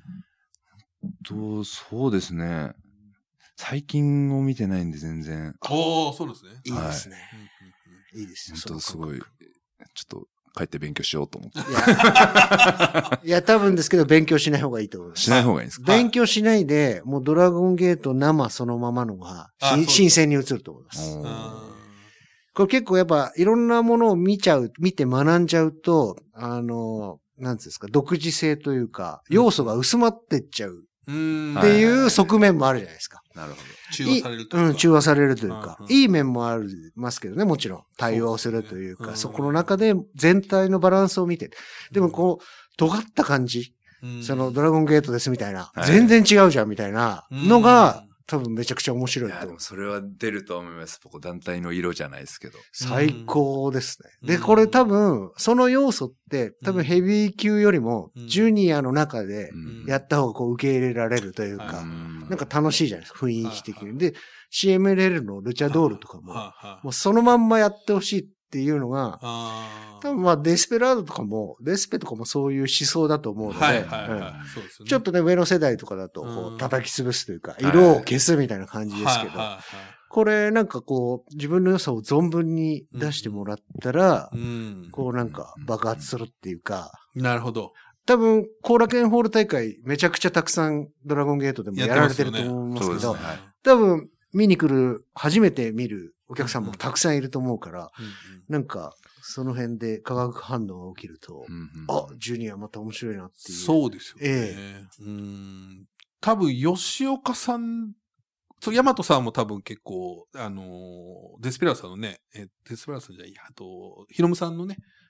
と、そうですね。最近を見てないんで全然。 ああ、そうですね。 いいですね。はい、いいですね。本当すごい、ちょっと帰って勉強しようと思って。 いや、いや多分ですけど勉強しない方がいいと思います。 しない方がいいんですか？ 勉強しないで、もうドラゴンゲート生そのままのが、新鮮に映ると思います。これ結構やっぱいろんなものを見ちゃう、見て学んじゃうと、あの、なんていうんですか、独自性というか、要素が薄まってっちゃう。っていう側面もあるじゃないですか。 なるほど。中和されるというか。 うん、中和されるというか。いい面もありますけどね、もちろん。対応するというか、そこの中で全体のバランスを見て。でもこう、尖った感じ。そのドラゴンゲートですみたいな。全然違うじゃんみたいなのが、多分めちゃくちゃ面白いと思う。 いや、でもそれは出ると思います。ここ団体の色じゃないですけど。 最高ですね。で、これ多分、その要素って、多分ヘビー級よりも、ジュニアの中でやった方がこう受け入れられるというか、なんか楽しいじゃないですか、雰囲気的に。で、シーエムエルエル のルチャドールとかも、もうそのまんまやってほしいっていうのが、多分まあデスペラードとかも、デスペとかもそういう思想だと思うので、ちょっとね、上の世代とかだと、こう、叩き潰すというか、色を消すみたいな感じですけど、これなんかこう、自分の良さを存分に出してもらったら、こうなんか爆発するっていうか、 なるほど。 多分、後楽園ホール大会めちゃくちゃたくさんドラゴンゲートでもやられてると思いますけど、多分、見に来る、初めて見るお客さんもたくさんいると思うから、なんか、その辺で化学反応が起きると、うんうん、あ、ジュニアまた面白いなっていう。 そうですよね。 ええ、うん多分、吉岡さん、そう、ヤマトさんも多分結構、あのー、デスペラーさんのね、え、デスペラーさんじゃない、あと、ヒロムさんのね、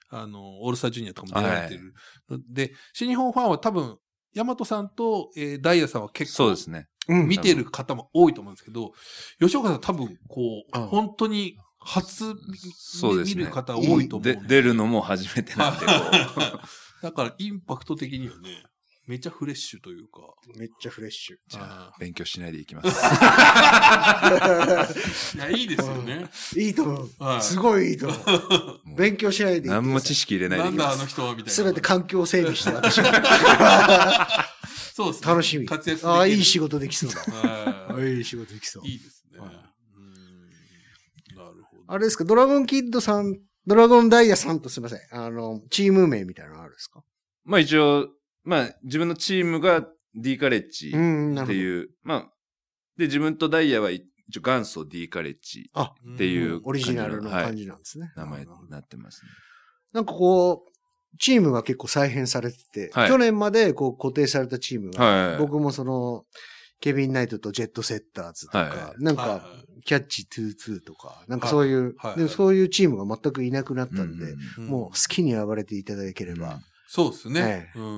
あの、オールスタージュニアとかも出られてる。はい、で、新日本ファンは多分、大和さんと、えー、ダイヤさんは結構、 そうですね。 見てる方も多いと思うんですけど、吉岡さん多分、こう、本当に初見る方多いと思うんで。 で、出るのも初めてなんで、 だから、インパクト的にはね、めっちゃフレッシュというか。 めっちゃフレッシュ。 じゃあ、勉強しないでいきます。 いや、いいですよね。 いいと思う。はい、すごいいいと思う。勉強しないでいい。 何も知識入れないでいきます。 なんだあの人はみたいな。 すべて環境を整備して、私は。 そうですね。 楽しみ。 活躍ああ、いい仕事できそうだ。 はい。 いい仕事できそう。 いいですね。うん。なるほど。 あれですか、ドラゴンキッドさん、ドラゴンダイヤさんとすみません。あの、チーム名みたいなのあるんですか？ まあ一応、まあ、自分のチームが D カレッジっていう、まあ、で、自分とダイヤは一応元祖 D カレッジっていう、 オリジナルの感じなんですね。 はい、名前になってますね。 なんかこう、チームが結構再編されてて、はい、去年までこう固定されたチームが、はいはいはい、僕もその、ケビン・ナイトとジェット・セッターズとか、はいはい、なんか、キャッチにじゅうにとか、なんかそういう、はいはい、でそういうチームが全くいなくなったんで、うんうん、もう好きに暴れていただければ、うん、 そうですね、 ええうん。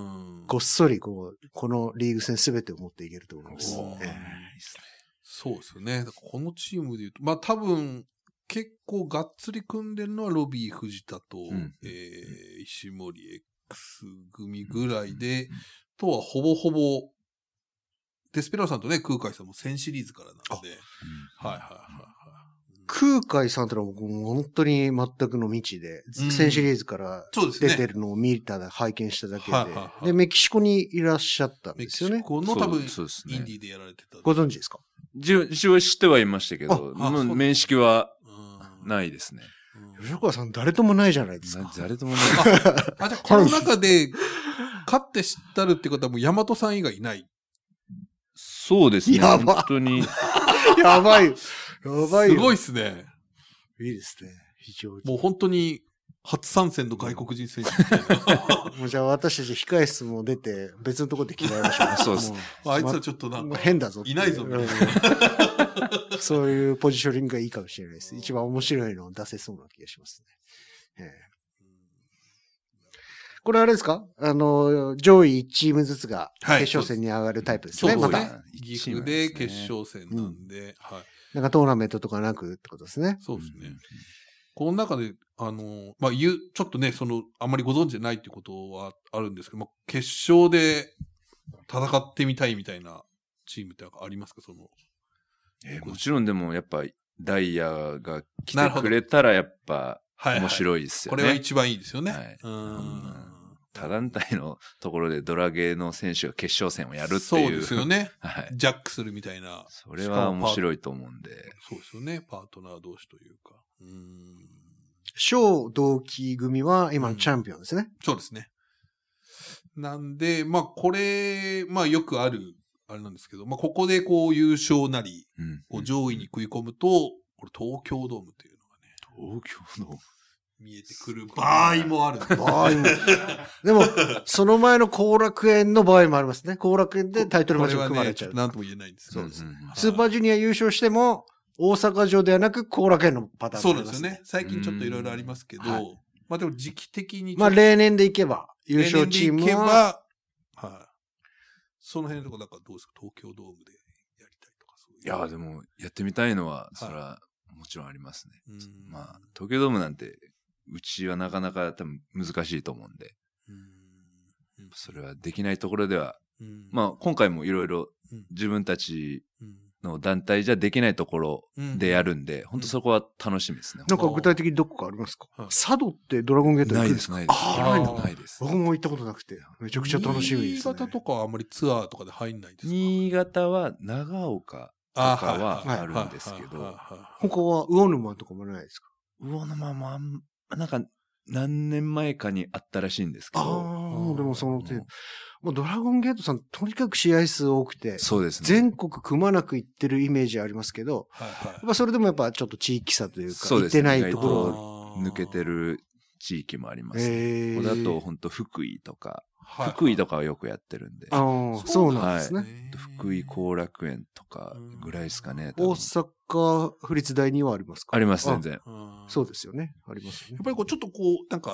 ごっそりこう、このリーグ戦すべてを持っていけると思います。ええ、 そうですよね。このチームで言うと、まあ多分、結構がっつり組んでるのはロビー・藤田と、うんえー、石森 X 組ぐらいで、うん、とはほぼほぼ、デスペラーさんとね、空海さんもせんシリーズからなので、うん、はいはいはいはい。 空海さんってのは僕も本当に全くの未知で、うん、せんシリーズから出てるのを見ただ、拝見しただけで、はいはいはい、で、メキシコにいらっしゃったんですよね。 メキシコの多分、インディーでやられてた。 ご存知ですか？ 一応知ってはいましたけど、面識はないですね。 吉岡さん誰ともないじゃないですか。 誰ともない。 あ、じゃあこの中で、勝って知ったるってことはもう大和さん以外いない。 そうですね。 やば本当に。 やばい。やばいよ。 すごいっすね。 いいですね。非常に。 もう本当に初参戦の外国人選手みたいな。 もうじゃあ私たち控え室も出て別のところで決まりましょう。 そうですね。 あいつはちょっとなんか。 変だぞ。 いないぞみたいな。 そういうポジショニングがいいかもしれないです。一番面白いのを出せそうな気がしますね。ええ、これあれですか？あの、上位いちチームずつが決勝戦に上がるタイプですね。 はい、 また。岐阜で決勝戦なんで、うん、はい。 なんかトーナメントとかなくってことですね。 そうですね。うん、この中で、あの、まあ、言う、ちょっとね、その、あんまりご存知ないっていうことはあるんですけど、まあ、決勝で戦ってみたいみたいなチームってありますか？その。 えー、もちろんでも、やっぱ、ダイヤが来てくれたら、やっぱ、面白いですよね。 はいはい、これは一番いいですよね。はい、 うん他団体のところでドラゲーの選手が決勝戦をやるっていう。 そうですよね。 はい。 ジャックするみたいな。 それは面白いと思うんで。 そうですよね。パートナー同士というか。うん。 小同期組は今のチャンピオンですね、うん。 そうですね。なんで、まあこれ、まあよくある、あれなんですけど、まあここでこう優勝なり、うん、こう上位に食い込むと、これ東京ドームっていうのがね。 東京ドーム見えてくる場合もある。 場合も。でも、その前の後楽園の場合もありますね。後楽園でタイトルマッチが組まれちゃう。 これはね、なんとも言えないんですけど。 そうです、うん。スーパージュニア優勝しても、大阪城ではなく後楽園のパターンそうなんですよね。最近ちょっといろいろありますけど、はい、まあでも時期的に。 まあ例年でいけば、優勝チームは。例年でいけば、 はい。その辺のとこだからどうですか？東京ドームでやりたいとかそういう。 いや、でも、やってみたいのは、それはもちろんありますね。まあ、東京ドームなんて、うちはなかなか多分難しいと思うんで、うん、それはできないところでは、うん、まあ今回もいろいろ自分たちの団体じゃできないところでやるんで、うん、本当そこは楽しみですね。 なんか具体的にどこかありますか？佐渡ってドラゴンゲートないです、ないです。 ああ、ないの？ ないです。 僕も行ったことなくて、めちゃくちゃ楽しみです、ね。 新潟とかはあんまりツアーとかで入んないですか？ 新潟は長岡とかはあるんですけど、 他は魚沼とかもないですか？ 魚沼もあんなんか、何年前かにあったらしいんですけど。 ああ、でもその程度。もうドラゴンゲートさん、とにかく試合数多くて。 そうですね。 全国組まなく行ってるイメージありますけど。はいはい、やっぱそれでもやっぱちょっと地域差というか、行ってないところ。 抜けてる地域もありますね。えー、ここだと本当福井とか、はいはい、福井とかはよくやってるんで。 ああ、そうなんですね。はい、 福井後楽園とかぐらいですかね。 大阪府立大にはありますか？ あります、全然。 そうですよね。ありますね。 やっぱりこう、ちょっとこう、なんか、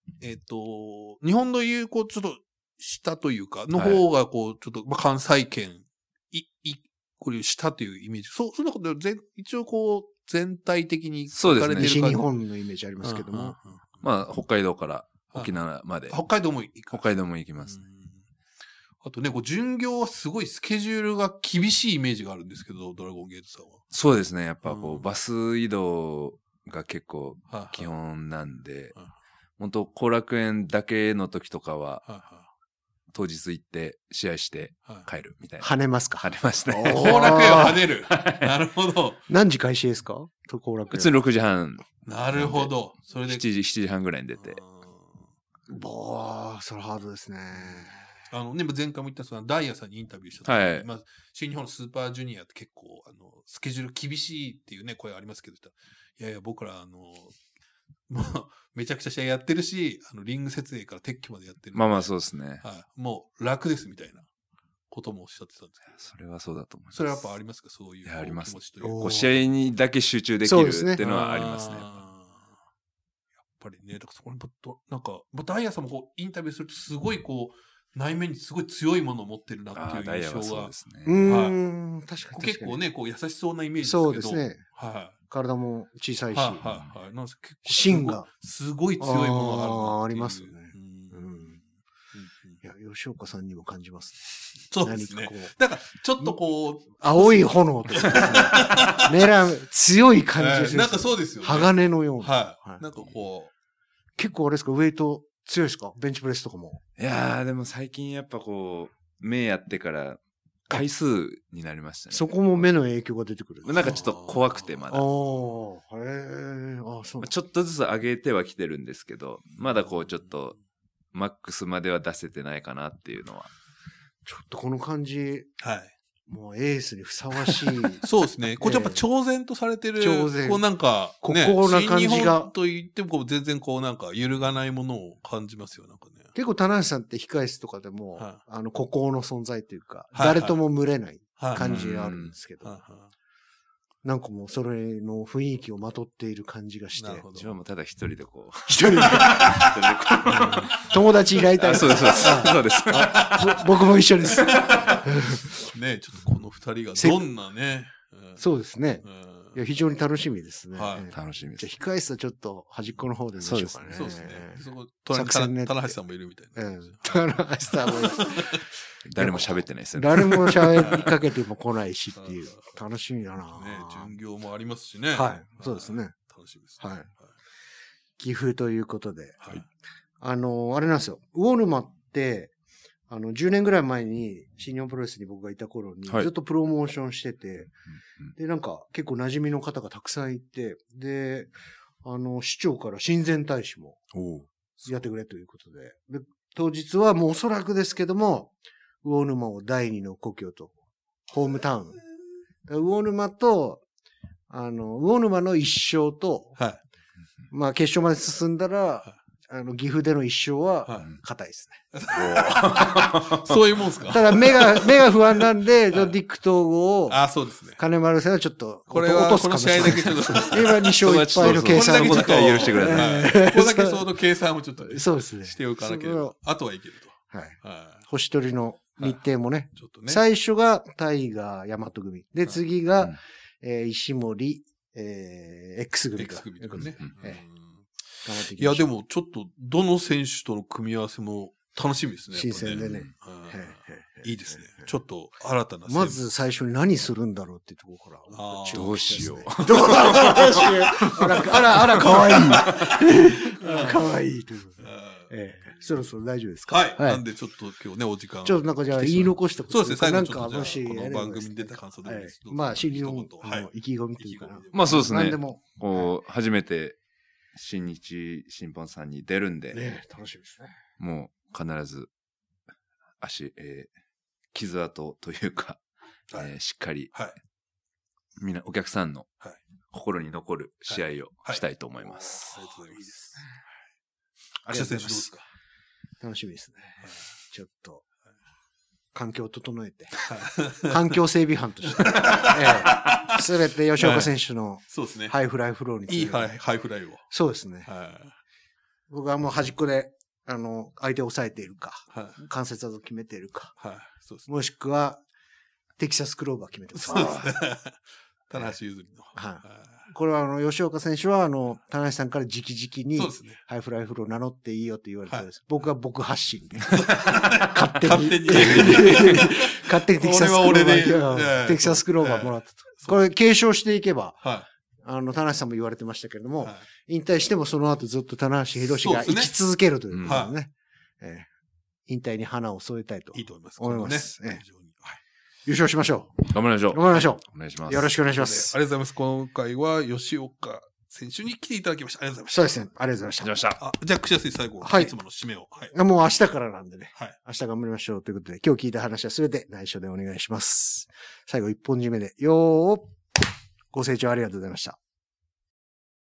えっ、ー、と、日本の言う、こう、ちょっと、下というか、の方が、こう、ちょっと、まあ、関西圏、い、い、こういう下というイメージ。そう、そんなこと、一応こう、全体的に書かれてる感じ。 西日本のイメージありますけども。うんうんうん、 まあ、北海道から沖縄まで。 北海道も行く。 北海道も行きます、ね。 あとね、こう、巡業はすごいスケジュールが厳しいイメージがあるんですけど、ドラゴンゲートさんは。 そうですね。やっぱこう、うん、バス移動が結構基本なんで、はいはい、本当後楽園だけの時とかは、はいはい、当日行って試合して帰るみたいな。 跳ねますか？ 跳ねますね。 後楽園は跳ねる。なるほど。 何時開始ですか？後楽園。 普通にろくじはん。 なるほど。 それで。しちじ、しちじはんぐらいに出て。 ぼー、それハードですね。 あのね、前回も言ったそのダイヤさんにインタビューした時に、はい、まあ、新日本のスーパージュニアって結構、あの、スケジュール厳しいっていうね、声ありますけど、いやいや、僕ら、あの、まあ、めちゃくちゃ試合やってるし、あの、リング設営から撤去までやってる。 まあまあそうですね。 はい。もう楽ですみたいなこともおっしゃってたんですけど。 それはそうだと思います。 それはやっぱありますか？そういう気持ちというか。 こう試合にだけ集中できるっていうのはありますね。やっぱりね、だからそこになんか、ダイヤさんもこう、インタビューするとすごいこう、内面にすごい強いものを持ってるなっていう印象が。 そうですね。 うん、はい、確かに結構ね、こう優しそうなイメージですけど。 そうですね。 はい。 体も小さいし。 はいはいはい。なんです結構芯が。 すごい強いものがあるな。 ああ、ありますよね。うん。いや、吉岡さんにも感じます。 そうですね。だから、ちょっとこう。 青い炎とか、ね。メラ、強い感じですね。 なんかそうですよね。 鋼のような。 はい。なんかこう。 結構あれですか、ウェイト強いですか？ベンチプレスとかも。 いやー、でも最近やっぱこう、目やってから回数になりましたね。 そこも目の影響が出てくる。 なんかちょっと怖くてまだ。 ああ、へえ、ああ、そう。 ちょっとずつ上げてはきてるんですけど、まだこうちょっと、マックスまでは出せてないかなっていうのは。 ちょっとこの感じ。 はい。 もうエースにふさわしい。 そうですね。これやっぱ超然とされてる。超然。こうなんか、 ね、ここな感じが。 新日本と言ってもこう全然こうなんか揺るがないものを感じますよ、なんかね。 結構、棚橋さんって控室とかでも、はい、あの、孤高の存在というか、はいはい、誰とも群れない感じがあるんですけど。はいはい、なんかもうそれの雰囲気をまとっている感じがして。なるほど。 自分もただ一人でこう。 一人で。友達いないタイプ。 そうです、そうです。そうです。 僕も一緒です。 ね、ちょっとこの二人がどんなね。 そうですね。いや、非常に楽しみですね。 はい。楽しみです。 じゃあ、控室はちょっと端っこの方で見ましょうかね。 そうですね。そこ、作戦ね。棚橋さんもいるみたいな。 うん。棚橋さんもいる。 誰も喋ってないですよね。誰も喋りかけても来ないしっていう。楽しみだな。 ね、巡業もありますしね。 はい。そうですね。 楽しみです。 はい。岐阜ということで。はい。あの、あれなんですよ。魚沼って、あの、じゅうねんぐらい前に、新日本プロレスに僕がいた頃に、ずっとプロモーションしてて、はい、で、なんか、結構馴染みの方がたくさんいて、で、あの、市長から親善大使も、やってくれということで、で、当日はもうおそらくですけども、魚沼を第二の故郷と、ホームタウン。魚沼と、あの、魚沼の一勝と、はい、まあ、決勝まで進んだら、はい、あの、岐阜での一勝は、硬いですね。 はい、そういうもんすか？ ただ、目が、目が不安なんで、はい、ディック統合を、 あ、そうですね。 金丸さんはちょっと、 これは、この試合だけちょっと、 今に勝いっぱいの計算を。 これだけ許してください。 これだけその計算をちょっと、ね、 そうですね。 しておかなければ、あとはいけると。はい。 はい、星取りの日程もね、ちょっとね、最初がタイガー、大和組。で、次が、うん、えー、石森、えー、X 組か。 X 組とかね。 えーいや、でも、ちょっと、どの選手との組み合わせも楽しみですね。 新鮮でね。 いいですね。ちょっと、新たな。 まず最初に何するんだろうっていうところから。 どうしよう。 どうしよう。あら、あら、あら、かわいい。かわいいということで。ええ、そろそろ大丈夫ですか？ はい。なんでちょっと今日ね、お時間。 ちょっとなんかじゃあ言い残したこと。 そうですね、最後になんかもし、 この番組に出た感想でもいいです。 まあ、新日本の意気込みというかな。 まあそうですね。こう、初めて、新日審判さんに出るんで。 ね、楽しみですね。 もう必ず、足、えー、傷跡というか、はい、えー、しっかり、はい、みんな、お客さんの心に残る試合をしたいと思います。 はいはい、ありがとうございます。ありがとうございます。明日選手どうですか？ 楽しみですね。ちょっと、環境を整えて、環境整備班として、すべて吉岡選手のハイフライフローについて、 いいハイフライを。 そうですね。 僕はもう端っこで、あの、相手を抑えているか、はい、関節技を決めているか、はい、そうですね、もしくは、テキサスクローバー決めてます。そうですね。 棚橋譲りの。 はい。これは、あの、吉岡選手は、あの、棚橋さんから直々に、そうですね。ハイフライフロー名乗っていいよって言われてるんです。はい、僕は僕発信で。勝手に。勝手に。勝手にテキサスクローバー、テキサスクローバーもらったと。これ継承していけば、はい。あの、棚橋さんも言われてましたけれども、はい、引退してもその後ずっと棚橋宏が生き続けるということでね。はいえー、引退に花を添えたいと。いいと思います。思います。ね、えー優勝しましょう。 頑張りましょう。 頑張りましょう。お願いします。 よろしくお願いします。 ありがとうございます。今回は吉岡選手に来ていただきました。ありがとうございました。 そうですね。ありがとうございました。 あじゃあ、串安い最後、はい、いつもの締めを。はい。 もう明日からなんでね。はい。明日頑張りましょうということで、今日聞いた話はすべて内緒でお願いします。最後一本締めで、よーご清聴ありがとうございました。